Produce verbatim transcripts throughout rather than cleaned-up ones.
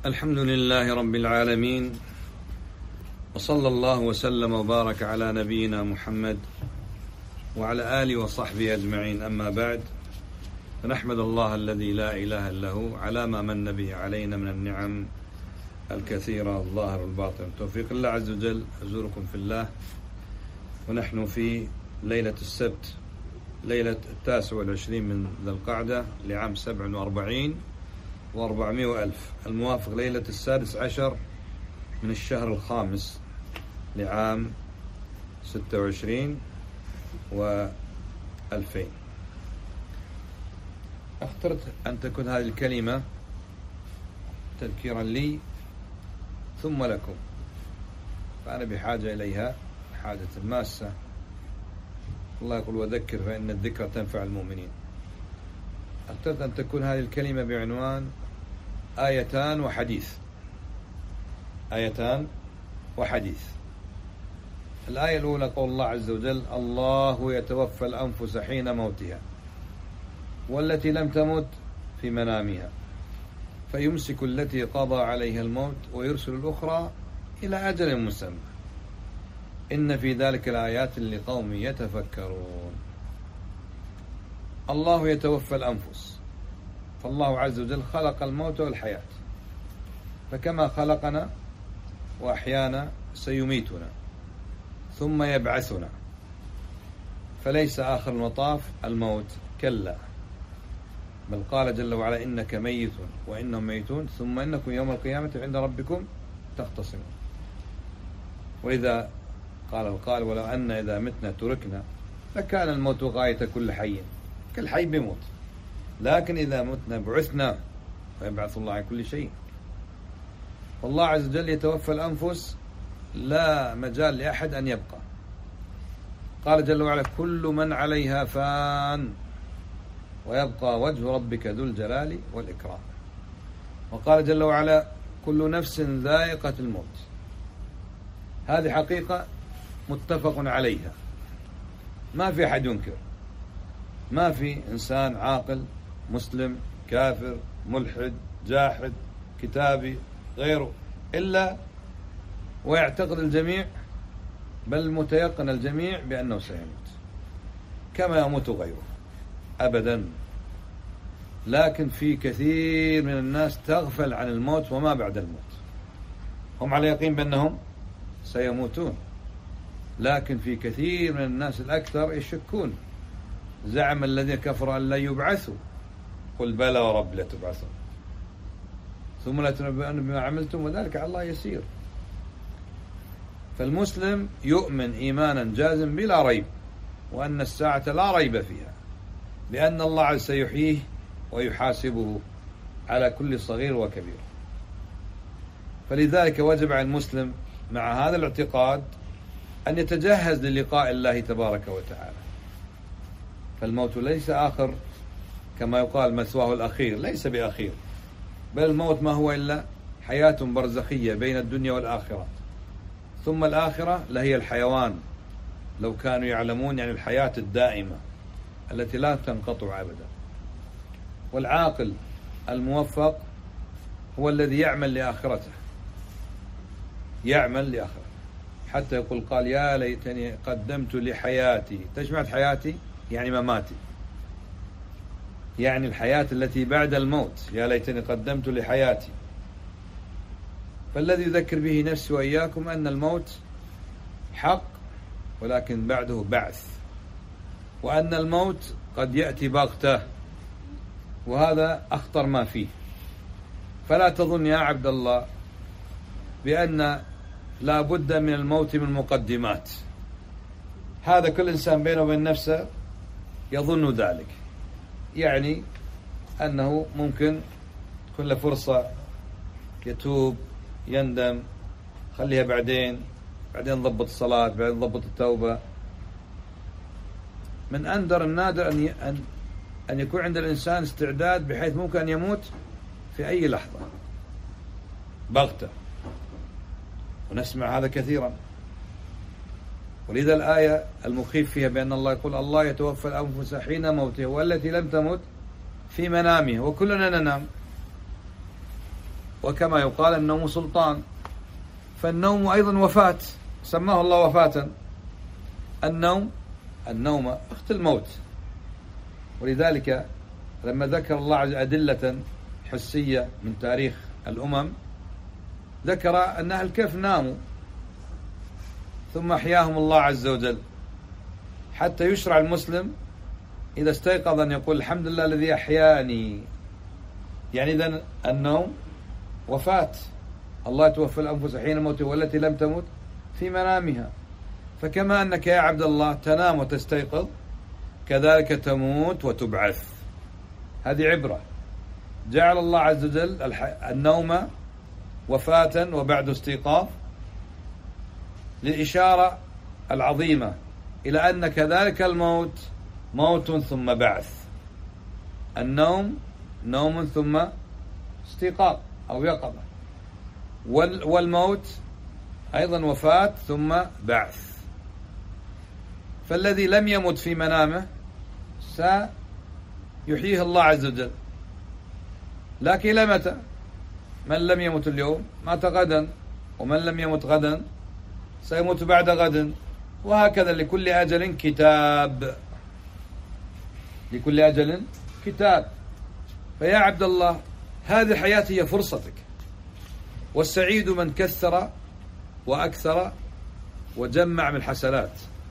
الحمد لله رب العالمين، وصلى الله وسلم وبارك على نبينا محمد وعلى آله وصحبه أجمعين. أما بعد، فنحمد الله الذي لا إله إلا هو على ما من به علينا من النعم الكثيرة الظاهر والباطن. توفيق الله عز وجل. أزوركم في الله، ونحن في ليلة السبت، ليلة التاسع والعشرين من ذي القعدة لعام سبع وأربعين وأربعمائة وألف، الموافق ليلة السادس عشر من الشهر الخامس لعام ستة وعشرين وألفين. اخترت أن تكون هذه الكلمة تذكيرا لي ثم لكم، فأنا بحاجة إليها حاجة ماسة. الله يقول: وذكر فإن الذكر تنفع المؤمنين. اخترت أن تكون هذه الكلمة بعنوان آيتان وحديث. آيتان وحديث. الآية الأولى قول الله عز وجل: الله يتوفى الأنفس حين موتها والتي لم تمت في منامها فيمسك التي قضى عليها الموت ويرسل الأخرى إلى أجل مسمى إن في ذلك الآيات لقوم يتفكرون. الله يتوفى الأنفس، فالله عز وجل خلق الموت والحياة، فكما خلقنا وأحيانا سيميتنا ثم يبعثنا، فليس آخر المطاف الموت، كلا، بل قال جل وعلا: إنك ميت وإنهم ميتون ثم إنكم يوم القيامة عند ربكم تختصمون. وإذا قال القائل: ولو أن إذا متنا تركنا لكان الموت غاية كل حي، كل حي بيموت، لكن إذا متنا بعثنا ويبعث الله عن كل شيء. والله عز وجل يتوفى الأنفس، لا مجال لأحد أن يبقى. قال جل وعلا: كل من عليها فان ويبقى وجه ربك ذو الجلال والإكرام. وقال جل وعلا: كل نفس ذائقة الموت. هذه حقيقة متفق عليها، ما في أحد ينكر، ما في إنسان عاقل مسلم كافر ملحد جاحد كتابي غيره إلا ويعتقد الجميع، بل متيقن الجميع بأنه سيموت كما يموت غيره أبدا. لكن في كثير من الناس تغفل عن الموت وما بعد الموت، هم على يقين بأنهم سيموتون، لكن في كثير من الناس الأكثر يشكون. زعم الذين كفروا أن لا يبعثوا، قل بلى ورب لتبعثوا ثم لا تنبؤون بما عملتم وذلك على الله يسير. فالمسلم يؤمن إيمانا جازم بلا ريب وأن الساعة لا ريب فيها، لأن الله عز سيحييه ويحاسبه على كل صغير وكبير. فلذلك وجب على المسلم مع هذا الاعتقاد أن يتجهز للقاء الله تبارك وتعالى. فالموت ليس آخر كما يقال مثواه الأخير، ليس بأخير، بل الموت ما هو إلا حياة برزخية بين الدنيا والآخرة، ثم الآخرة لهي الحيوان لو كانوا يعلمون، يعني الحياة الدائمة التي لا تنقطع أبدا. والعاقل الموفق هو الذي يعمل لآخرته، يعمل لآخرته، حتى يقول قال: يا ليتني قدمت لحياتي. تجمعت حياتي يعني مماتي، يعني الحياة التي بعد الموت، يا ليتني قدمت لحياتي. فالذي يذكر به نفسي وإياكم أن الموت حق، ولكن بعده بعث، وأن الموت قد يأتي بغتة، وهذا أخطر ما فيه. فلا تظن يا عبد الله بأن لا بد من الموت من مقدمات، هذا كل إنسان بينه وبين نفسه يظن ذلك، يعني أنه ممكن تكون له فرصة يتوب يندم، خليها بعدين، بعدين ضبط الصلاة، بعدين ضبط التوبة. من أندر النادر أن أن أن يكون عند الإنسان استعداد بحيث ممكن أن يموت في أي لحظة بغتة، ونسمع هذا كثيرا. ولذا الآية المخيف فيها بأن الله يقول: الله يتوفى الأنفس حين موتها والتي لم تمت في منامها، وكلنا ننام. وكما يقال النوم سلطان، فالنوم أيضا وفاة، سماه الله وفاة. النوم النوم أخت الموت، ولذلك لما ذكر الله أدلة حسية من تاريخ الأمم ذكر أن أهل الكهف ناموا ثم أحياهم الله عز وجل، حتى يشرع المسلم إذا استيقظ أن يقول الحمد لله الذي أحياني. يعني إذن النوم وفاة، الله توفى الأنفس حين موتها والتي لم تمت في منامها. فكما أنك يا عبد الله تنام وتستيقظ كذلك تموت وتبعث. هذه عبرة. جعل الله عز وجل النوم وفاة وبعد استيقاظ للإشارة العظيمة إلى أن كذلك الموت موت ثم بعث. النوم نوم ثم استيقاظ أو يقظة، والموت أيضا وفاة ثم بعث. فالذي لم يمت في منامه سيحييه الله عز وجل، لكن إلى متى؟ من لم يمت اليوم مات غدا، ومن لم يمت غدا سيموت بعد غد، وهكذا لكل أجل كتاب، لكل أجل كتاب. فيا عبد الله هذه حياتي هي فرصتك، والسعيد من كثر وأكثر وجمع من الحسنات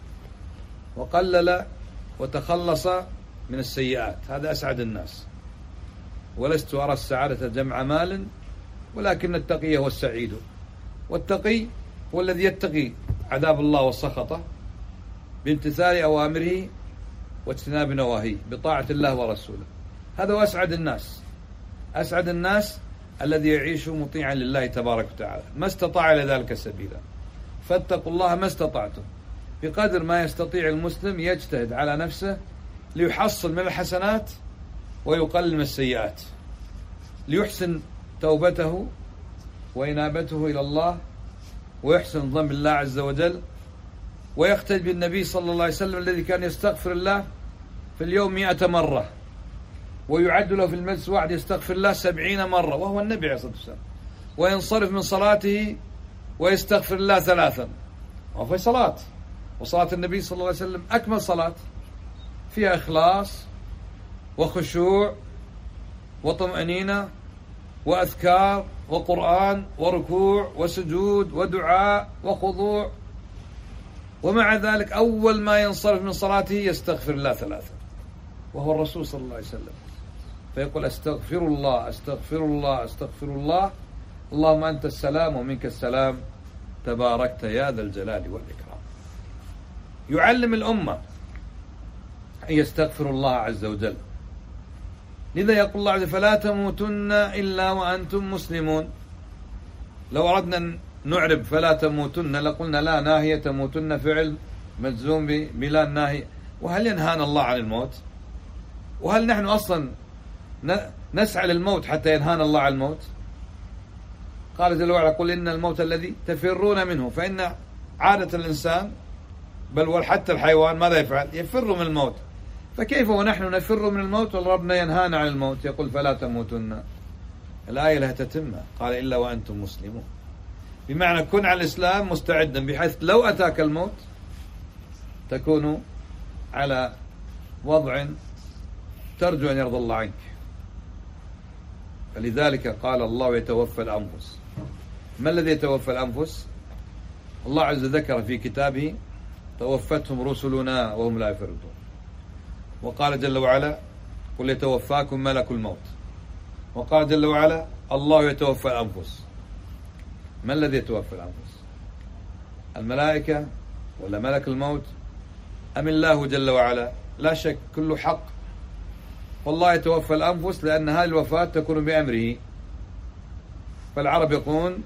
وقلل وتخلص من السيئات، هذا أسعد الناس. ولست أرى السعادة جمع مال، ولكن التقي هو السعيد. والتقي هو الذي يتقي عذاب الله وسخطه بامتثال أوامره واجتناب نواهيه بطاعة الله ورسوله. هذا هو أسعد الناس. أسعد الناس الذي يعيش مطيعا لله تبارك وتعالى ما استطاع إلى ذلك سبيلا. فاتقوا الله ما استطعتم، بقدر ما يستطيع المسلم يجتهد على نفسه ليحصل من الحسنات ويقلل من السيئات، ليحسن توبته وإنابته إلى الله، ويحسن ظن بالله عز وجل، ويقتدي بالنبي صلى الله عليه وسلم الذي كان يستغفر الله في اليوم مئة مرة، ويعد له في المجلس واحد يستغفر الله سبعين مرة، وهو النبي عليه الصلاة والسلام. وينصرف من صلاته ويستغفر الله ثلاثا، وفي صلاة، وصلاة النبي صلى الله عليه وسلم أكمل صلاة، فيها إخلاص وخشوع وطمأنينة وأذكار وقرآن وركوع وسجود ودعاء وخضوع، ومع ذلك أول ما ينصرف من صلاته يستغفر الله ثلاثا، وهو الرسول صلى الله عليه وسلم. فيقول أستغفر الله أستغفر الله أستغفر الله، اللهم أنت السلام ومنك السلام تباركت يا ذا الجلال والإكرام. يعلم الأمة أن يستغفر الله عز وجل. لذا يقول الله عز وجل فلا تموتن إلا وأنتم مسلمون. لو أردنا أن نعرب فلا تموتن لقلنا لا ناهية، تموتن فعل مجزوم بلا ناهية. وهل ينهانا الله عن الموت؟ وهل نحن أصلا نسعى للموت حتى ينهانا الله عن الموت؟ قال جل وعلا قل إن الموت الذي تفرون منه، فإن عادة الإنسان بل وحتى الحيوان ماذا يفعل؟ يفر من الموت. فكيف ونحن نفر من الموت وربنا ينهانا عن الموت؟ يقول فلا تموتن. الآية لها تتمة، قال إلا وأنتم مسلمون، بمعنى كن على الإسلام مستعدا، بحيث لو أتاك الموت تكون على وضع ترجو أن يرضى الله عنك. فلذلك قال الله يتوفى الأنفس. ما الذي يتوفى الأنفس؟ الله عز وجل ذكر في كتابه توفتهم رسلنا وهم لا يفرطون، وقال جل وعلا قل يتوفاكم ملك الموت، وقال جل وعلا الله يتوفى الأنفس. ما الذي يتوفى الأنفس؟ الملائكة ولا ملك الموت أم الله جل وعلا؟ لا شك كل حق. والله يتوفى الأنفس لأن هذه الوفاة تكون بأمره. فالعرب يقولون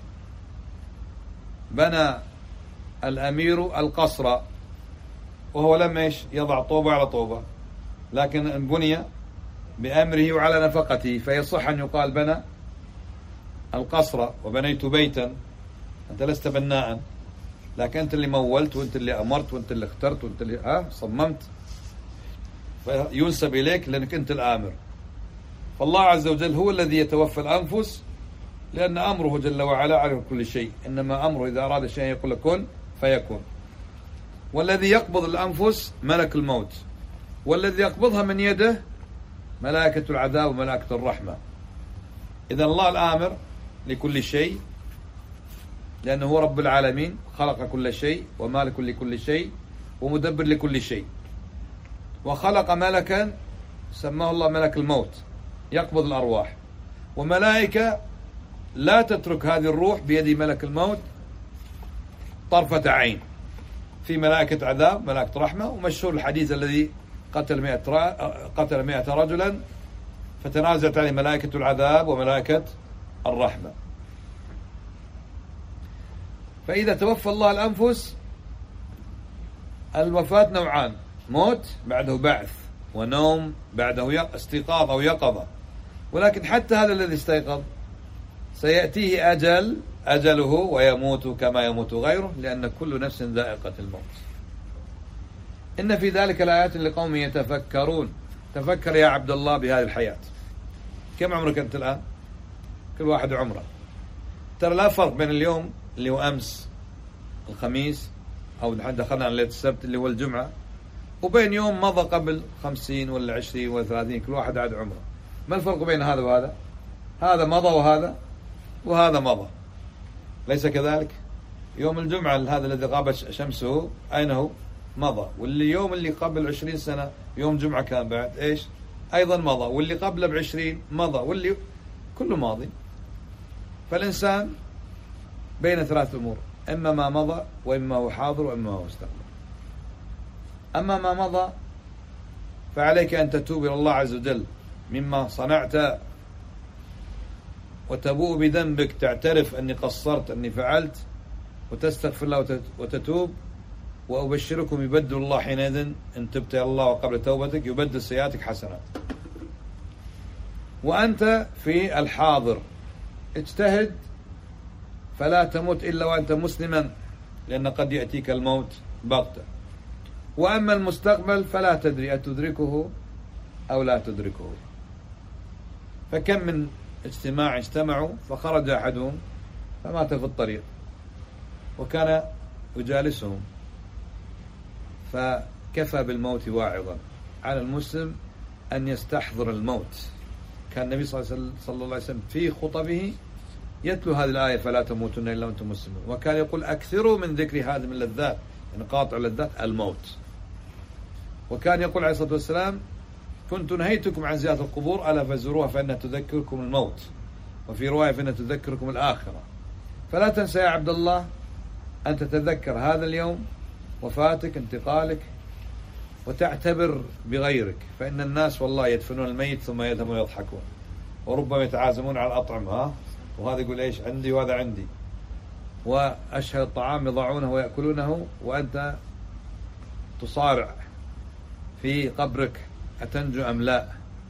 بنى الأمير القصر، وهو لم يش يضع طوبة على طوبة، لكن بني بأمره وعلى نفقته، فيصح أن يقال بنى القصر وبنيت بيتا. أنت لست بناء، لكن أنت اللي مولت وأنت اللي أمرت وأنت اللي اخترت وأنت اللي ها صممت، فينسب إليك لأنك أنت الآمر. فالله عز وجل هو الذي يتوفى الأنفس لأن أمره جل وعلا على كل شيء، إنما أمره إذا أراد شيئا يقول كن فيكون. والذي يقبض الأنفس ملك الموت، والذي يقبضها من يده ملائكة العذاب وملائكة الرحمة. إذا الله الآمر لكل شيء، لأنه هو رب العالمين، خلق كل شيء ومالك لكل شيء ومدبر لكل شيء. وخلق ملكا سماه الله ملك الموت يقبض الأرواح، وملائكة لا تترك هذه الروح بيد ملك الموت طرفة عين. في ملائكة عذاب ملائكة رحمة، ومشهور الحديث الذي قتل مئة قتل مئة رجلا فتنازلت عليه ملائكة العذاب وملائكة الرحمة. فإذا توفى الله الأنفس، الوفاة نوعان: موت بعده بعث، ونوم بعده استيقاظ أو يقظة. ولكن حتى هذا الذي استيقظ سيأتيه أجل أجله ويموت كما يموت غيره، لأن كل نفس ذائقة الموت. إن في ذلك الآيات لقوم يتفكرون. تفكر يا عبد الله بهذه الحياة. كم عمرك أنت الآن؟ كل واحد عمره. ترى لا فرق بين اليوم اللي هو أمس الخميس أو نحن دخلنا على ليلة السبت اللي هو الجمعة، وبين يوم مضى قبل خمسين ولا عشرين ولا ثلاثين. كل واحد عاد عمره. ما الفرق بين هذا وهذا؟ هذا مضى وهذا وهذا مضى، ليس كذلك؟ يوم الجمعة هذا الذي غابت شمسه أين هو؟ مضى. واللي يوم اللي قبل عشرين سنة يوم جمعة كان بعد إيش؟ أيضا مضى. واللي قبله بعشرين مضى. واللي كله ماضي. فالإنسان بين ثلاث أمور: إما ما مضى، وإما هو حاضر، وإما هو مستقبل. أما ما مضى فعليك أن تتوب إلى الله عز وجل مما صنعت وتبوء بذنبك، تعترف أني قصرت أني فعلت وتستغفر الله وتتوب. وأبشركم يبدل الله حينئذ إن تبت إلى الله وقبل توبتك يبدل سيئاتك حسنات. وأنت في الحاضر اجتهد فلا تموت إلا وأنت مسلما، لأن قد يأتيك الموت بغتة. وأما المستقبل فلا تدري أتدركه أو لا تدركه. فكم من اجتماع اجتمعوا فخرج أحدهم فمات في الطريق وكان يجالسهم، فكفى بالموت واعظا على المسلم أن يستحضر الموت. كان النبي صلى الله عليه وسلم في خطبه يتلو هذه الآية: فلا تموتن إلا وأنتم مسلمون. وكان يقول: أكثروا من ذكر هذه من اللذات، يعني قاطع اللذات الموت. وكان يقول عليه الصلاة والسلام: كنت نهيتكم عن زيارة القبور ألا فزوروها فإنها تذكركم الموت، وفي رواية فإنها تذكركم الآخرة. فلا تنسى يا عبد الله أن تتذكر هذا اليوم، وفاتك، انتقالك، وتعتبر بغيرك. فإن الناس والله يدفنون الميت ثم يذهبون يضحكون، وربما يتعازمون على الأطعمة، ها وهذا يقول إيش عندي وهذا عندي، وأشهى الطعام يضعونه ويأكلونه وأنت تصارع في قبرك أتنجو أم لا.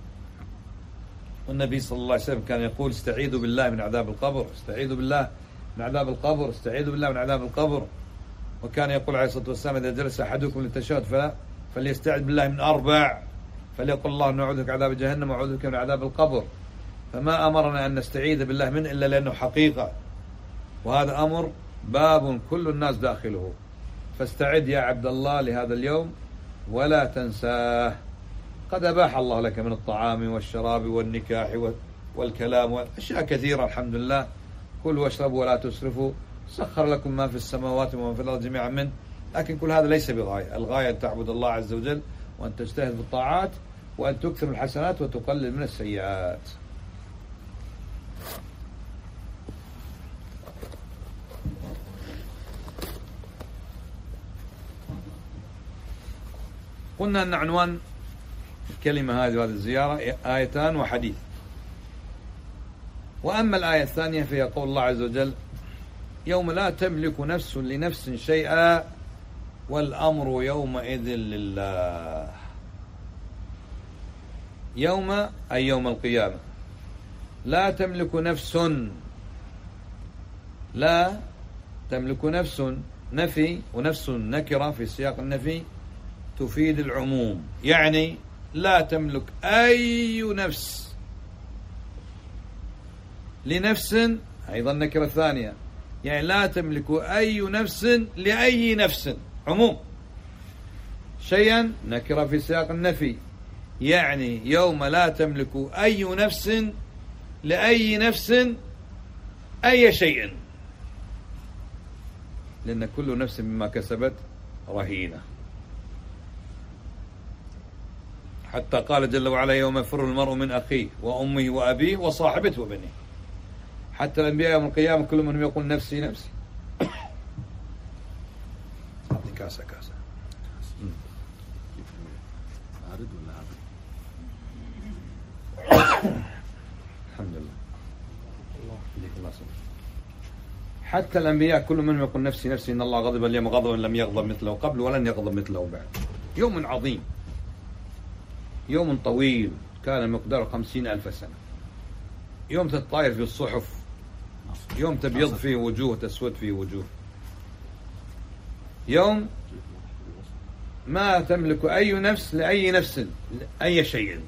والنبي صلى الله عليه وسلم كان يقول: استعيذوا بالله من عذاب القبر، استعيذوا بالله من عذاب القبر، استعيذوا بالله من عذاب القبر. وكان يقول عليه الصلاة والسلام: إذا جلس أحدكم للتشهد فلا فليستعذ بالله من أربع، فليقول: الله نعوذ بك عذاب جهنم وأعوذ بك من عذاب القبر. فما أمرنا أن نستعيذ بالله منه إلا لأنه حقيقة، وهذا أمر باب كل الناس داخله. فاستعد يا عبد الله لهذا اليوم ولا تنساه. قد أباح الله لك من الطعام والشراب والنكاح والكلام وأشياء كثيرة الحمد لله. كلوا واشربوا ولا تسرفوا، سخر لكم ما في السماوات وما في الأرض جميعا منه. لكن كل هذا ليس بغاية. الغاية أن تعبد الله عز وجل، وأن تجتهد في الطاعات، وأن تكثر الحسنات وتقلل من السيئات. قلنا أن عنوان الكلمة هذه وهذه الزيارة آيتان وحديث. وأما الآية الثانية فهي قول الله عز وجل: يوم لا تملك نفس لنفس شيئا والأمر يومئذ لله. يوم أي يوم القيامة. لا تملك نفس، لا تملك نفس نفي، ونفس نكرة في سياق النفي تفيد العموم، يعني لا تملك أي نفس لنفس أيضا نكرة ثانية، يعني لا تملك أي نفس لأي نفس، عموم. شيئا نكرة في سياق النفي، يعني يوم لا تملك أي نفس لأي نفس أي شيء، لأن كل نفس بما كسبت رهينة. حتى قال جل وعلا يوم يفر المرء من أخيه وأمه وأبيه وصاحبته وبنيه. حتى الأنبياء يوم القيامة كل منهم يقول نفسي نفسي. أعطني كاسة كاسة. عارض ولا عارض؟ الحمد لله. الله سبحانه. حتى الأنبياء كل منهم يقول نفسي نفسي، إن الله غضب اليوم غضبا لم يغضب مثله قبل ولن يغضب مثله بعد. يوم عظيم، يوم طويل كان مقداره خمسين ألف سنة، يوم تتطاير في الصحف، يوم تبيض فيه وجوه تسود فيه وجوه، يوم ما تملك أي نفس لأي نفس أي شيء،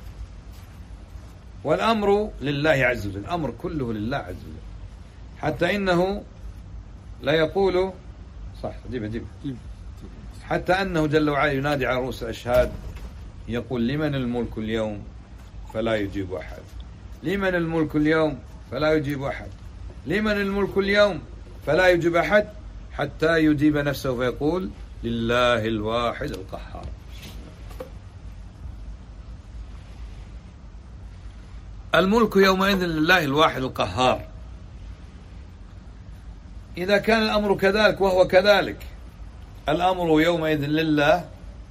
والأمر لله عز وجل، الأمر كله لله عز وجل. حتى إنه لا يقول صح جيب جيب حتى أنه جل وعلا ينادي على رؤوس الأشهاد يقول لمن الملك اليوم فلا يجيب أحد، لمن الملك اليوم فلا يجيب أحد، لمن الملك اليوم فلا يجيب أحد، حتى يجيب نفسه فيقول لله الواحد القهار. الملك يومئذ لله الواحد القهار. إذا كان الأمر كذلك وهو كذلك، الأمر يومئذ لله،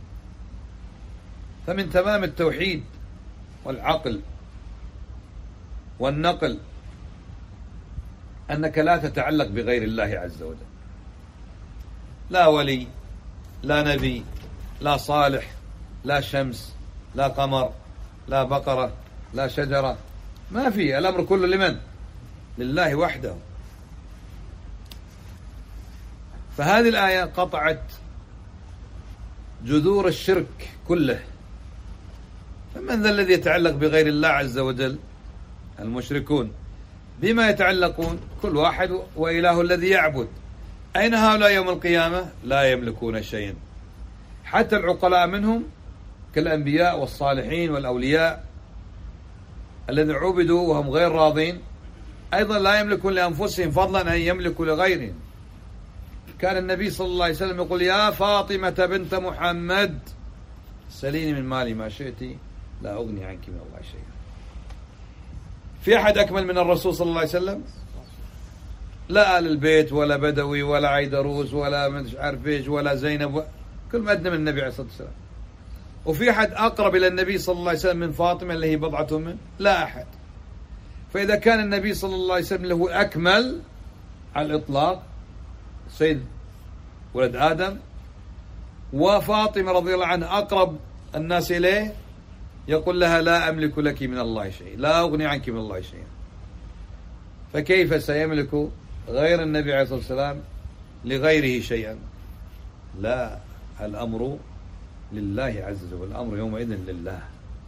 فمن تمام التوحيد والعقل والنقل أنك لا تتعلق بغير الله عز وجل، لا ولي، لا نبي، لا صالح، لا شمس، لا قمر، لا بقرة، لا شجرة، ما في. الأمر كله لمن؟ لله وحده. فهذه الآية قطعت جذور الشرك كله. فمن ذا الذي يتعلق بغير الله عز وجل؟ المشركون. بما يتعلقون؟ كل واحد وإله الذي يعبد. أين هؤلاء يوم القيامة؟ لا يملكون شيئا. حتى العقلاء منهم كالأنبياء والصالحين والأولياء الذين عبدوا وهم غير راضين أيضا لا يملكون لأنفسهم فضلا أن يملكوا لغيرهم. كان النبي صلى الله عليه وسلم يقول يا فاطمة بنت محمد سليني من مالي ما شئت لا أغني عنك من الله شيئا. في أحد أكمل من الرسول صلى الله عليه وسلم؟ لا آل البيت ولا بدوي ولا عيدروس ولا مش عارف ايش ولا زينب، كل ما أدنى من النبي عليه الصلاة والسلام. وفي أحد أقرب إلى النبي صلى الله عليه وسلم من فاطمة اللي هي بضعة منه؟ لا أحد. فإذا كان النبي صلى الله عليه وسلم له أكمل على الإطلاق سيد ولد آدم، وفاطمة رضي الله عنها أقرب الناس إليه، يقول لها لا أملك لك من الله شيء، لا أغني عنك من الله شيئا. فكيف سيملك غير النبي عليه الصلاة والسلام لغيره شيئا؟ لا، الأمر لله عز وجل، الأمر يومئذ لله.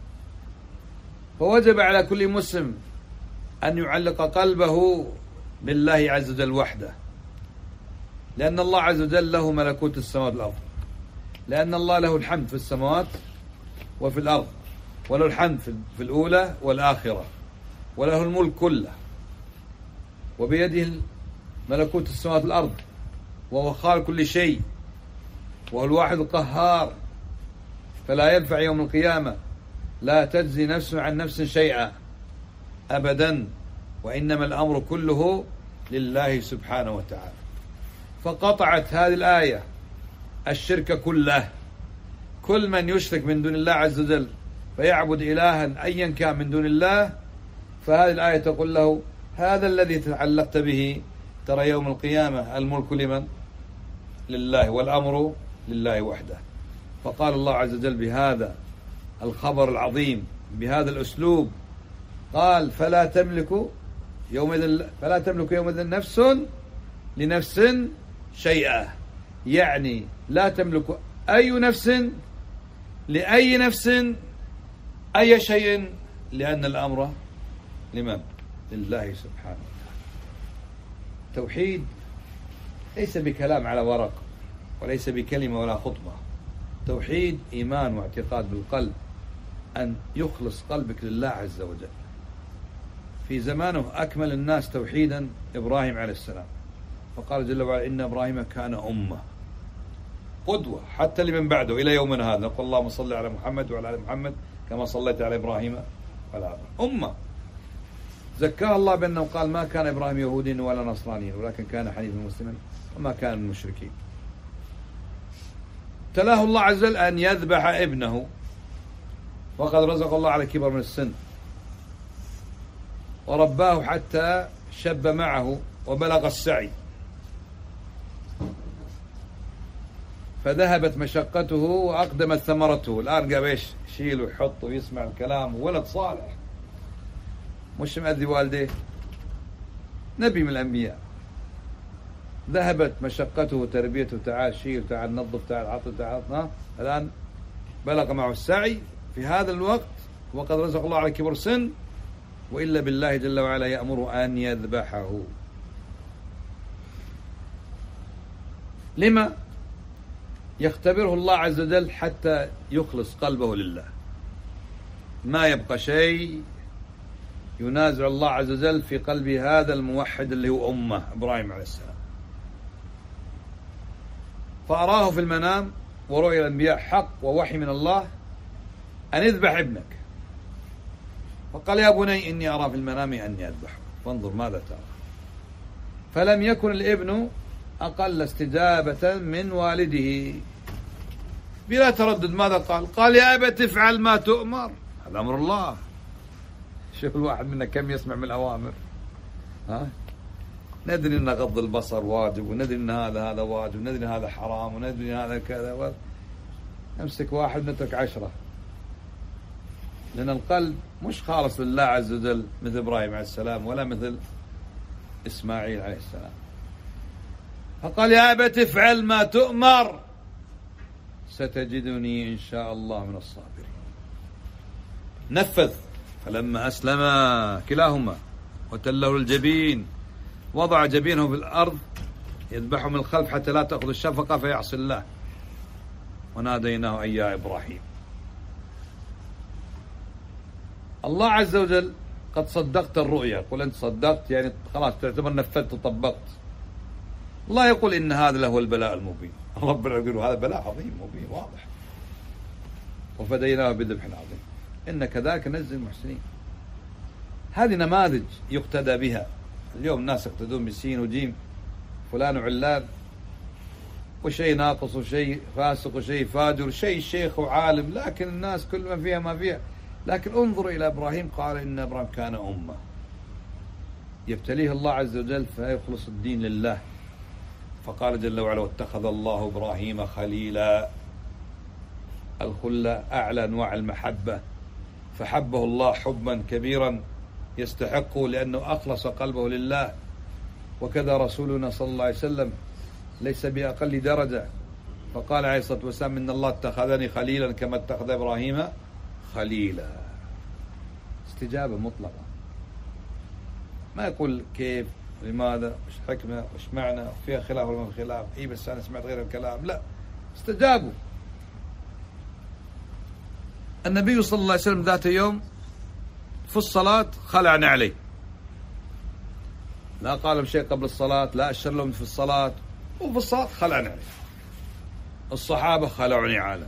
فوجب على كل مسلم أن يعلق قلبه بالله عز وجل وحده، لأن الله عز وجل له ملكوت السماوات والأرض، لأن الله له الحمد في السماوات وفي الأرض، وله الحمد في الأولى والآخرة، وله الملك كله، وبيده ملكوت السماوات والأرض، وهو خالق كل شيء، وهو الواحد القهار. فلا ينفع يوم القيامة لا تجزي نفس عن نفس شيئا أبدا، وإنما الأمر كله لله سبحانه وتعالى. فقطعت هذه الآية الشرك كله. كل من يشرك من دون الله عز وجل فيعبد إلها أيا كان من دون الله، فهذه الآية تقول له هذا الذي تعلقت به ترى يوم القيامة الملك لمن؟ لله، والأمر لله وحده. فقال الله عز وجل بهذا الخبر العظيم بهذا الأسلوب، قال فلا تملك يومئذ فلا تملك يومئذ نفس لنفس شيئا، يعني لا تملك أي نفس لأي نفس أي شيء، لأن الأمر لمن؟ لله سبحانه. توحيد ليس بكلام على ورق، وليس بكلمة ولا خطبة. توحيد إيمان واعتقاد بالقلب، أن يخلص قلبك لله عز وجل. في زمانه أكمل الناس توحيدا إبراهيم عليه السلام، فقال جل وعلا إن إبراهيم كان أمة قدوة حتى لمن بعده إلى يومنا هذا. نقول اللهم صل على محمد وعلى آل محمد كما صليت على إبراهيم وعلى آل أمة. زكاه الله بأنه قال ما كان إبراهيم يهوديا ولا نصرانيا ولكن كان حنيفا مسلما وما كان من المشركين. تلاه الله عز وجل أن يذبح ابنه، وقد رزق الله على كبر من السن، ورباه حتى شب معه وبلغ السعي، فذهبت مشقته وأقدمت ثمرته. الآن قام ايش يشيل ويحط ويسمع الكلام، ولد صالح مش مأذي والديه، نبي من الأنبياء. ذهبت مشقته وتربيته، تعال شيل، تعال نظف، تعال عطل، تعال عطل. الآن بلغ معه السعي في هذا الوقت، وقد رزق الله على كبر سن، وإلا بالله جل وعلا يأمر أن يذبحه. لما؟ يختبره الله عز وجل حتى يخلص قلبه لله. ما يبقى شيء ينازع الله عز وجل في قلب هذا الموحد اللي هو أمه إبراهيم عليه السلام. فأراه في المنام ورؤيا الأنبياء حق ووحي من الله أن يذبح ابنك، فقال يا بني إني أرى في المنام أني أذبحه فانظر ماذا ترى. فلم يكن الابن أقل استجابة من والده بلا تردد. ماذا قال؟ قال يا أبت افعل ما تؤمر، هذا أمر الله. شوف الواحد منا كم يسمع من الأوامر. ها؟ ندري أن غض البصر واجب، وندري أن هذا هذا واجب، وندري أن هذا حرام، وندري أن هذا كذا و... نمسك واحد نترك عشرة، لأن القلب مش خالص لله عز وجل مثل إبراهيم عليه السلام ولا مثل إسماعيل عليه السلام. فقال يا أبت افعل ما تؤمر ستجدني إن شاء الله من الصابرين. نفذ. فلما أسلم كلاهما وتله الجبين وضع جبينه في الأرض يذبحه من الخلف حتى لا تأخذ الشفقة فيعصي الله، وناديناه أي يا إبراهيم. الله عز وجل قد صدقت الرؤيا، قل أنت صدقت يعني خلاص تعتبر نفذت وطبقت. الله يقول إن هذا له البلاء المبين. ربنا يقول هذا بلاء عظيم مبين واضح، وفديناه بذبح عظيم إن كذلك نجزي المحسنين. هذه نماذج يقتدى بها. اليوم الناس يقتدون بسين وجيم، فلان وعلان، وشيء ناقص وشيء فاسق وشيء فاجر، شيء شيخ وعالم، لكن الناس كل ما فيها ما فيها. لكن انظر إلى إبراهيم، قال إن إبراهيم كان أمة، يبتليه الله عز وجل فيخلص الدين لله. فقال جل وعلا واتخذ الله إبراهيم خليلا. الخلة أعلى أنواع المحبة، فحبه الله حبا كبيرا يستحقه لأنه أخلص قلبه لله. وكذا رسولنا صلى الله عليه وسلم ليس بأقل درجة، فقال عليه الصلاة والسلام إن الله اتخذني خليلا كما اتخذ إبراهيم خليلا. استجابة مطلقة، ما يقول كيف لماذا وش حكمة وش معنى فيها خلاف ولا ما خلاف، إيه بس أنا سمعت غير الكلام، لا، استجابوا. النبي صلى الله عليه وسلم ذات يوم في الصلاة خلعنا عليه، لا قال لهم شيء قبل الصلاة، لا أشر لهم في الصلاة، وفي الصلاة خلعنا عليه. الصحابة خلعوني عالم،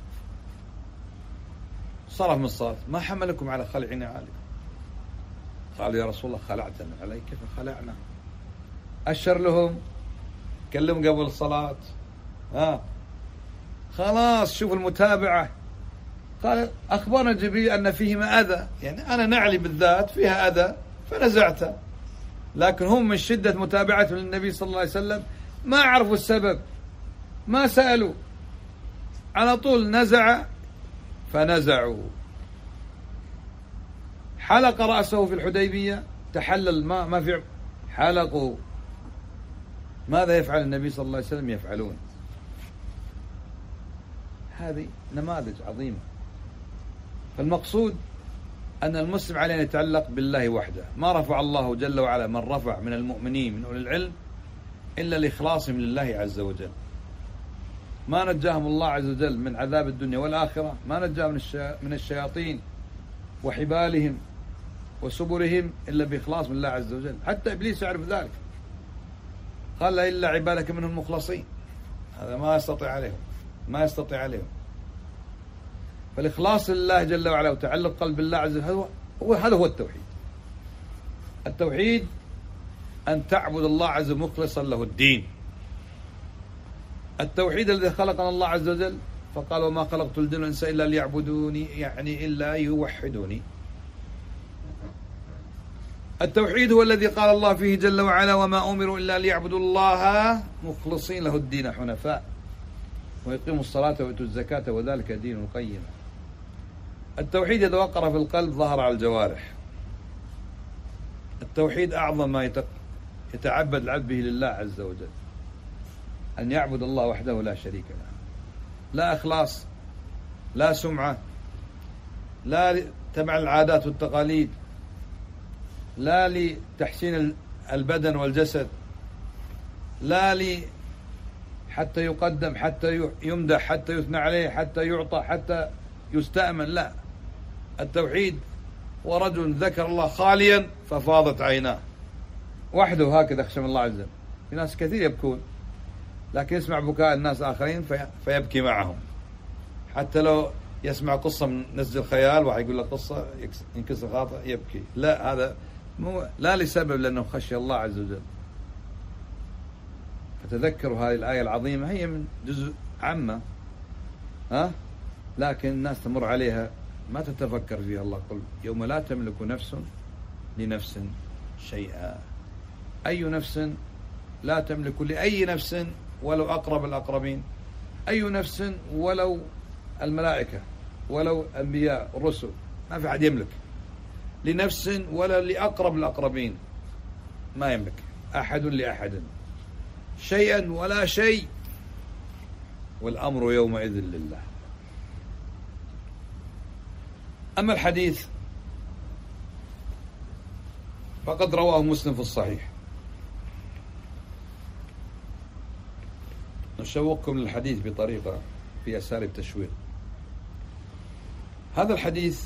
صرف من الصلاة، ما حملكم على خلعنا عليكم؟ قال يا رسول الله خلعتنا عليك، كيف خلعنا؟ أشر لهم، كلم قبل الصلاة، ها خلاص شوف المتابعة. قال أخبرنا جبريل أن فيهما أذى، يعني أنا نعلي بالذات فيها أذى فنزعته، لكن هم من شدة متابعتهم للنبي صلى الله عليه وسلم ما عرفوا السبب، ما سألوا، على طول نزع فنزعوا. حلق رأسه في الحديبية، تحلل ما ما في، حلقوا. ماذا يفعل النبي صلى الله عليه وسلم؟ يفعلون. هذه نماذج عظيمة. فالمقصود أن المسلم عليه أن يتعلق بالله وحده. ما رفع الله جل وعلا من رفع من المؤمنين من أولي العلم إلا لإخلاصهم لله عز وجل. ما نجاهم الله عز وجل من عذاب الدنيا والآخرة، ما نجاهم من الشياطين وحبالهم وسبرهم إلا بإخلاص من الله عز وجل. حتى إبليس يعرف ذلك، قال إلا عبادك منهم المخلصين، هذا ما يستطيع عليهم ما يستطيع عليهم. فالإخلاص لله جل وعلا وتعلق قلب الله عز وجل هو هذا هو التوحيد. التوحيد أن تعبد الله عز وجل مخلصا له الدين. التوحيد الذي خلقنا الله عز وجل فقال وما خلقت الجن والإنس إلا ليعبدوني، يعني إلا يوحدوني. التوحيد هو الذي قال الله فيه جل وعلا وما أمروا إلا ليعبدوا الله مخلصين له الدين حنفاء ويقيموا الصلاة ويؤتوا الزكاة وذلك دين القيم. التوحيد إذا وقر في القلب ظهر على الجوارح. التوحيد أعظم ما يتعبد العبد به لله عز وجل، أن يعبد الله وحده لا شريك له، لا إخلاص، لا سمعة، لا تبع العادات والتقاليد، لا لتحسين البدن والجسد، لا لي حتى يقدم، حتى يمدح، حتى يثنى عليه، حتى يعطى، حتى يستأمن. لا، التوحيد هو رجل ذكر الله خاليا ففاضت عيناه وحده هكذا خشم الله عز وجل. في ناس كثير يبكون لكن يسمع بكاء الناس آخرين في فيبكي معهم، حتى لو يسمع قصة من نزل خيال واحد يقول له قصة ينكسر خاطر يبكي. لا، هذا مو لا لسبب، لأنه خشي الله عز وجل. فتذكروا هذه الآية العظيمة، هي من جزء عامة ها، لكن الناس تمر عليها ما تتفكر فيها. الله قل يوم لا تملك نفس لنفس شيئا. أي نفس لا تملك لأي نفس ولو أقرب الأقربين، أي نفس ولو الملائكة ولو أنبياء الرسل، ما في أحد يملك لنفس ولا لأقرب الأقربين، ما يملك أحد لأحد شيئا ولا شيء، والأمر يومئذ لله. أما الحديث فقد رواه مسلم في الصحيح. نشوقكم للحديث بطريقة في أساليب تشويق. هذا الحديث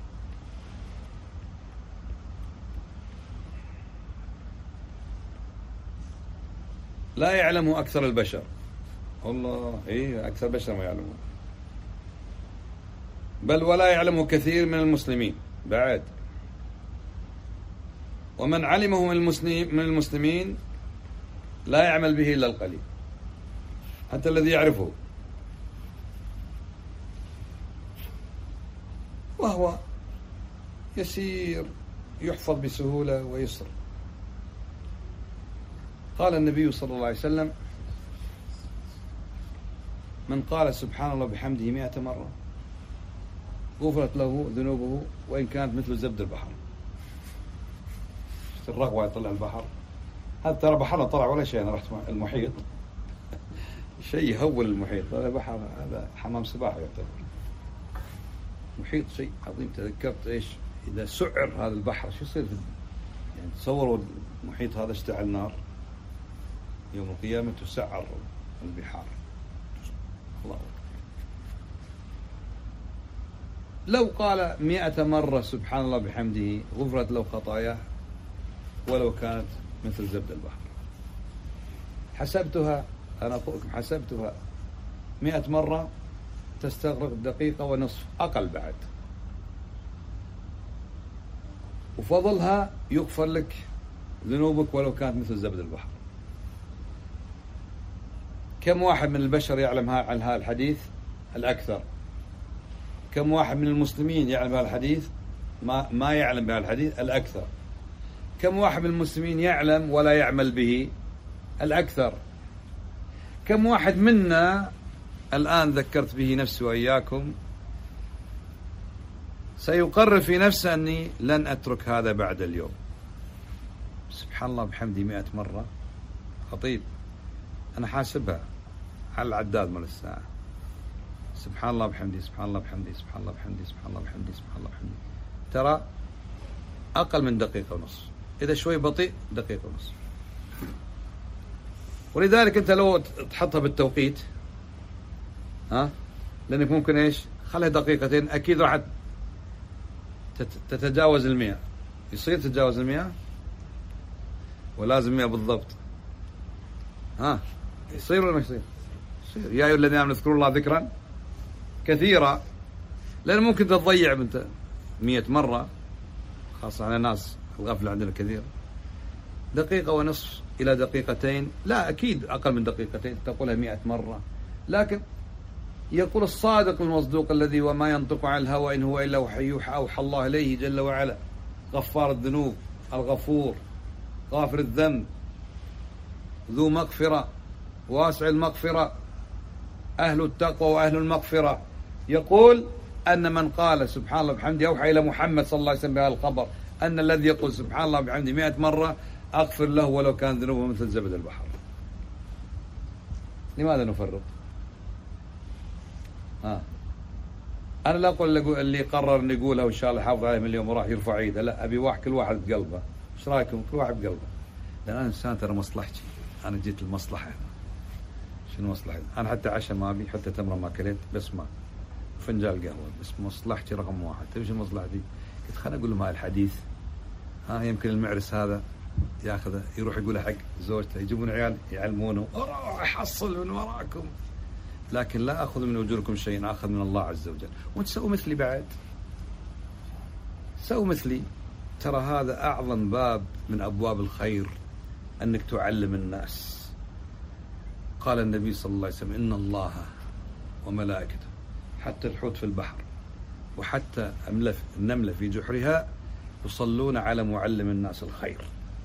لا يعلمه أكثر البشر. والله إيه، أكثر البشر ما يعلمون، بل ولا يعلمه كثير من المسلمين بعد. ومن علمه من المسلمين من المسلمين لا يعمل به إلا القليل، حتى الذي يعرفه، وهو يسير يحفظ بسهولة ويسر. قال النبي صلى الله عليه وسلم من قال سبحان الله بحمده مئة مرة غفرت له ذنوبه وإن كانت مثل زبد البحر. شفت الرغوة يطلع البحر، هذا ترى بحر طلع ولا شيء. أنا رحت المحيط شيء يهول المحيط، هذا بحر، هذا حمام سباحة يعتبر. محيط شيء عظيم. تذكرت إيش إذا سعر هذا البحر شو يصير؟ يعني تصوروا المحيط هذا اشتعل نار يوم القيامة تسعر البحار. الله أكبر. لو قال مئة مرة سبحان الله بحمده غفرت له خطاياه ولو كانت مثل زبد البحر. حسبتها أنا أقولكم، حسبتها مئة مرة تستغرق دقيقة ونصف أقل بعد، وفضلها يغفر لك ذنوبك ولو كانت مثل زبد البحر. كم واحد من البشر يعلم عن هذا الحديث؟ الأكثر. كم واحد من المسلمين يعلم هذا الحديث؟ ما ما يعلم بهذا الحديث؟ الأكثر. كم واحد من المسلمين يعلم ولا يعمل به؟ الأكثر. كم واحد منا الآن ذكرت به نفسي وإياكم سيقرر في نفسه أني لن أترك هذا بعد اليوم؟ سبحان الله بحمدي مئة مرة خطيب، أنا حاسبها على العداد مال الساعة. سبحان الله بحمدي، سبحان الله بحمدي، سبحان الله بحمدي، سبحان الله بحمدي، سبحان الله بحمدي. ترى أقل من دقيقة ونص، إذا شوي بطيء دقيقة ونص. ولذلك أنت لو تحطها بالتوقيت ها، لأنك ممكن إيش خلها دقيقتين أكيد راح تتجاوز المئة. يصير تتجاوز المئة ولازم مئة بالضبط. ها يصير ولا ما يصير؟ يصير. يا أيها الذين آمنوا اذكروا الله ذكرا كثيرا، لأن ممكن تضيع بنت مئة مرة، خاصة على ناس الغفلة عندنا كثير. دقيقة ونصف إلى دقيقتين، لا أكيد أقل من دقيقتين تقولها مئة مرة. لكن يقول الصادق المصدوق الذي وما ينطق عن الهوى إن هو إلا وحي يوحى أوحى الله إليه جل وعلا، غفار الذنوب الغفور غافر الذنب ذو مغفرة واسع المغفرة أهل التقوى وأهل المغفرة، يقول أن من قال سبحان الله بحمده أوحى إلى محمد صلى الله عليه وسلم بهذا الخبر أن الذي يقول سبحان الله بحمده مئة مرة أغفر له ولو كان ذنوبه مثل زبد البحر. لماذا نفرط؟ ها أنا لا أقول اللي قرر أن يقولها وإن شاء الله يحافظ عليه من اليوم وراح يرفع عيده، لا، أبي واحد كل واحد بقلبه. إيش رأيكم؟ كل واحد بقلبه. لأن أنا إنسان ترى مصلحتي، أنا جيت المصلحة. شنو مصلحتي؟ أنا حتى عشاء ما أبي، حتى تمرة ما كليت، بس ما فنجان قهوة، بس مصلحتي رقم واحد. تبي شو مصلحتي؟ قلت خلنا أقول لهم هاي الحديث، ها يمكن المعرس هذا ياخذه يروح يقوله حق زوجته، يجيبون عيال يعلمونه أروح أحصل من وراكم، لكن لا أخذ من أجوركم شيء، أخذ من الله عز وجل. وأنت سووا مثلي بعد، سووا مثلي. ترى هذا أعظم باب من أبواب الخير، أنك تعلم الناس. قال النبي صلى الله عليه وسلم إن الله وملائكته حتى الحوت في البحر وحتى النملة في جحرها يصلون على معلم الناس الخير.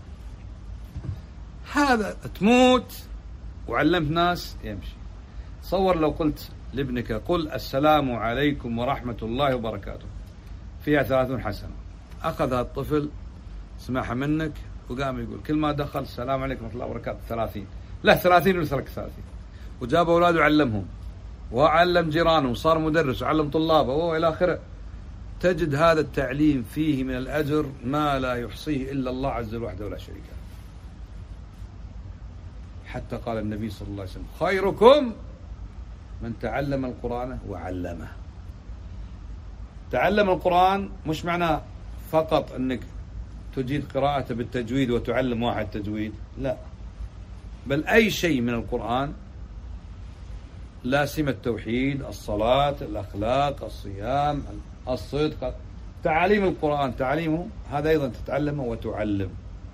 هذا تموت وعلمت ناس يمشي. تصور لو قلت لابنك قل السلام عليكم ورحمة الله وبركاته، فيها ثلاثون حسنة. أخذ هذا الطفل سمعها منك وقام يقول كل ما دخل السلام عليكم ورحمة الله وبركاته ثلاثين، لا ثلاثين ونسلك ثلاثين. وجاب أولاده وعلمهم وعلم جيرانه وصار مدرس وعلم طلابه وإلى آخره. تجد هذا التعليم فيه من الأجر ما لا يحصيه إلا الله عز وجل وحده ولا شريك له. حتى قال النبي صلى الله عليه وسلم خيركم من تعلم القرآن وعلمه. تعلم القرآن مش معناه فقط أنك تجيد قراءته بالتجويد وتعلم واحد تجويد، لا، بل أي شيء من القرآن، لا سيما التوحيد، الصلاة، الأخلاق، الصيام، الصدق، تعاليم القرآن تعليمه هذا أيضا تتعلمه وتعلم.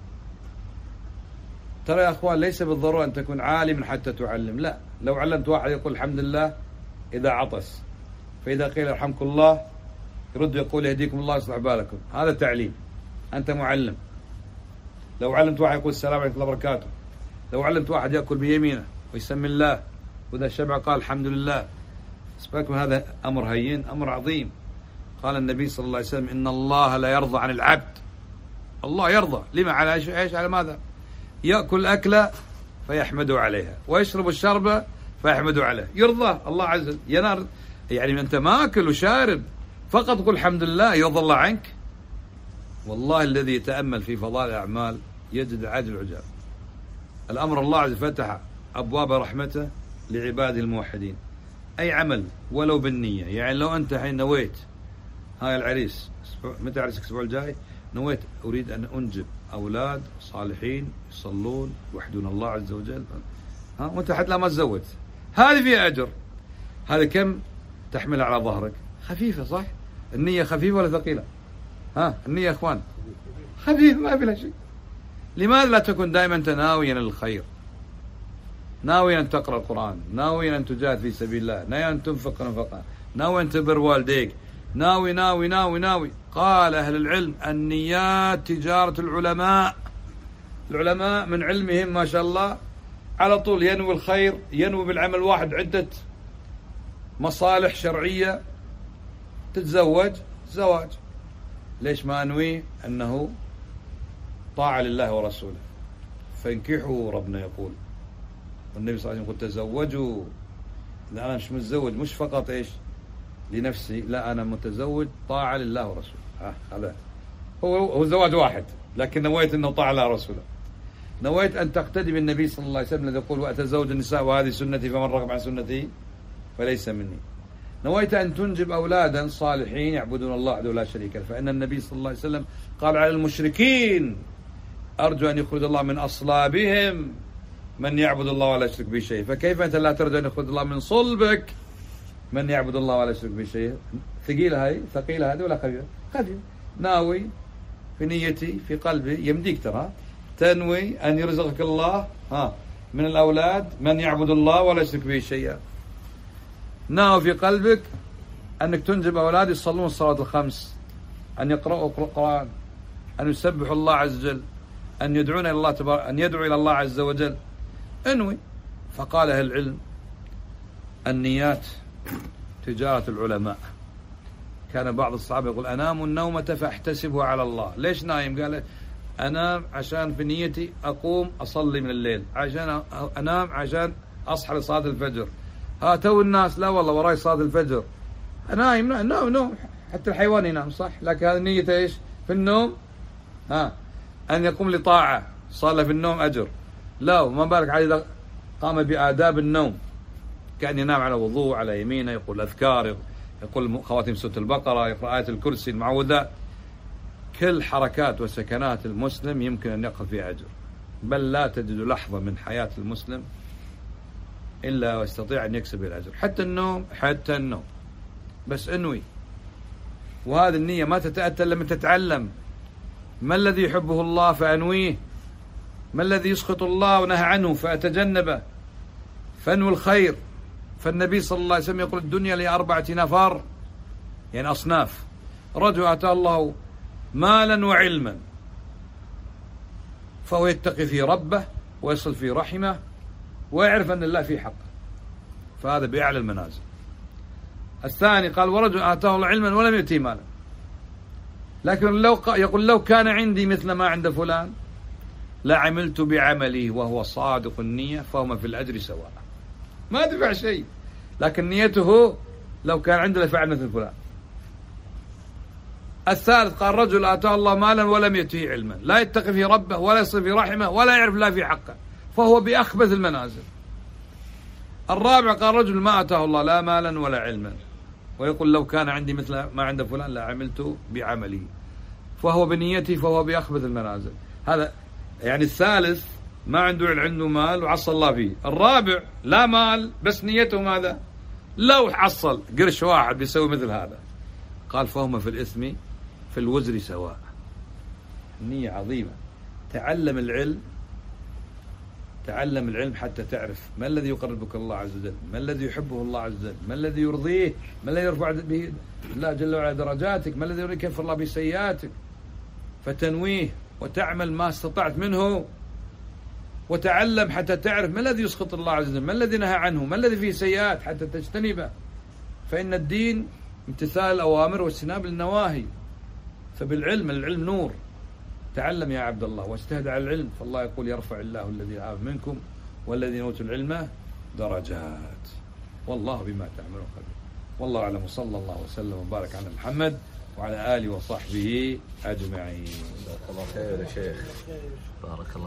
ترى يا أخوان ليس بالضرورة أن تكون عالما حتى تعلم، لا. لو علمت واحد يقول الحمد لله إذا عطس، فإذا قيل يرحمكم الله يرد يقول يهديكم الله يصلح بالكم، هذا تعليم، أنت معلم. لو علمت واحد يقول السلام عليكم ورحمة الله وبركاته، لو علمت واحد يأكل بيمينه ويسمي الله وإذا شبع قال الحمد لله، اسمعكم هذا أمر هين، أمر عظيم. قال النبي صلى الله عليه وسلم إن الله لا يرضى عن العبد. الله يرضى لما؟ على إيش؟ على ماذا؟ يأكل أكلة فيحمدوا عليها ويشرب الشربة فيحمدوا عليه، يرضى الله عز وجل ينار. يعني أنت ما أكل وشارب فقط قل الحمد لله يرضى الله عنك. والله الذي يتأمل في فضائل الأعمال يجد عجل عجاب. الأمر الله عز وجل فتح أبواب رحمته لعباده الموحدين. أي عمل ولو بالنية، يعني لو أنت حين نويت هاي العريس متى عريسك الأسبوع الجاي، نويت أريد أن أنجب أولاد صالحين يصلون يوحدون الله عز وجل، ها، وأنت حتى لا ما تزوجت، هذه فيها أجر. هذا كم تحملها على ظهرك؟ خفيفة صح؟ النية خفيفة ولا ثقيلة؟ ها النية يا إخوان خفيفة ما في لها شيء. لماذا لا تكون دائما أنت ناويا للخير، ناويا أن تقرأ القرآن، ناويا أن تجاهد في سبيل الله، ناويا أن تنفق نفقا، ناويا أن تبر والديك، ناوي ناوي ناوي ناوي. قال أهل العلم النيات تجارة العلماء. العلماء من علمهم ما شاء الله على طول ينوي الخير، ينوي بالعمل واحد عدة مصالح شرعية. تتزوج زواج، ليش ما أنوي أنه طاعة لله ورسوله؟ فانكحوا ربنا يقول، والنبي صلى الله عليه وسلم يقول تزوجوا. لا أنا مش متزوج مش فقط إيش لنفسي، لا أنا متزوج طاعة لله ورسوله. هذا هو هو زواج واحد، لكن نويت أنه طاعة على رسوله. نويت أن تقتدي بالنبي صلى الله عليه وسلم الذي يقول وأتزوج النساء وهذه سنتي فمن رغب عن سنتي فليس مني. نويت أن تنجب أولادا صالحين يعبدون الله وحده لا شريك له، فإن النبي صلى الله عليه وسلم قال على المشركين أرجو أن يخرج الله من أصلابهم من يعبد الله ولا يشرك به شيء، فكيف أنت لا ترجو أن يخرج الله من صلبك من يعبد الله ولا يشرك به شيء؟ ثقيلة هاي، ثقيلة هذه ولا خفيفة؟ خفيفة. ناوي في نيتي في قلبي، يمديك ترى تنوي أن يرزقك الله ها من الأولاد من يعبد الله ولا يشرك به شيئا. ناوي في قلبك أنك تنجب أولاد يصلون الصلاة الخمس، أن يقرأوا القرآن، أن يسبحوا الله عز وجل، أن يدعون إلى الله تبارك، أن يدعو إلى الله عز وجل. انوي. فقال أهل العلم النيات تجارة العلماء. كان بعض الصحابة يقول أنام النومة فاحتسبه على الله. ليش نايم؟ قال أنام عشان في نيتي أقوم أصلي من الليل، عشان أنام عشان أصحى لصلاة الفجر. ها تو الناس لا والله وراي صلاة الفجر نايم. نوم نوم حتى الحيوان ينام صح، لكن هذه النية ايش؟ في النوم ها أن يقوم لطاعة صلى في النوم أجر. لا ما بالك على إذا قام بآداب النوم، كأن ينام على وضوء على يمينه، يقول أذكار، يقول خواتيم سورة البقرة، يقرأ آية الكرسي، المعوذات. كل حركات وسكنات المسلم يمكن أن يقف فيها أجر، بل لا تجد لحظة من حياة المسلم إلا ويستطيع أن يكسب الأجر. حتى النوم، حتى النوم بس انوي. وهذه النية ما تتأتى لما تتعلم ما الذي يحبه الله فأنويه، ما الذي يسخط الله ونهى عنه فأتجنبه، فانوي الخير. فالنبي صلى الله عليه وسلم يقول الدنيا لأربعة نفر، يعني أصناف: رجل آتاه الله مالا وعلما فهو يتقي في ربه ويصل في رحمه ويعرف أن الله في حقه، فهذا بأعلى المنازل. الثاني قال ورجل آتاه الله علما ولم يؤته مالا، لكن لو يقول لو كان عندي مثل ما عند فلان لعملت بعمله وهو صادق النية فهما في الأجر سواء، ما دفع شيء لكن نيته لو كان عنده لفعل مثل فلان. الثالث قال رجل آتاه الله مالا ولم يؤته علما، لا يتقي في ربه ولا يصل في رحمه ولا يعرف الله في حقه، فهو بأخبث المنازل. الرابع قال رجل ما آتاه الله لا مالا ولا علما ويقول لو كان عندي مثل ما عند فلان لعملت بعمله، فهو بنيته فهو بأخبث المنازل. هذا يعني الثالث ما عنده عنده مال وعصى الله فيه. الرابع لا مال بس نيته ماذا؟ لو حصل قرش واحد بيسوي مثل هذا، قال فهم في الإثم في الوزر سواء. النية عظيمة. تعلم العلم، تعلم العلم حتى تعرف ما الذي يقربك الله عز وجل، ما الذي يحبه الله عز وجل، ما الذي يرضيه، ما الذي يرفع به الله جل وعلا درجاتك، ما الذي يكفر الله بسيئاتك. فتنويه وتعمل ما استطعت منه، وتعلم حتى تعرف ما الذي يسخط الله عز وجل، ما الذي نهى عنه، ما الذي فيه سيئات حتى تجتنبه. فإن الدين امتثال الأوامر واجتناب النواهي. فبالعلم، العلم نور. تعلم يا عبد الله واجتهد على العلم، فالله يقول يرفع الله الذين آمنوا منكم والذين أوتوا العلم درجات، والله بما تعملون خبير. والله أعلم، وصلى الله وسلم وبارك على محمد وعلى آله وصحبه أجمعين. جزاك الله خير يا شيخ، بارك الله.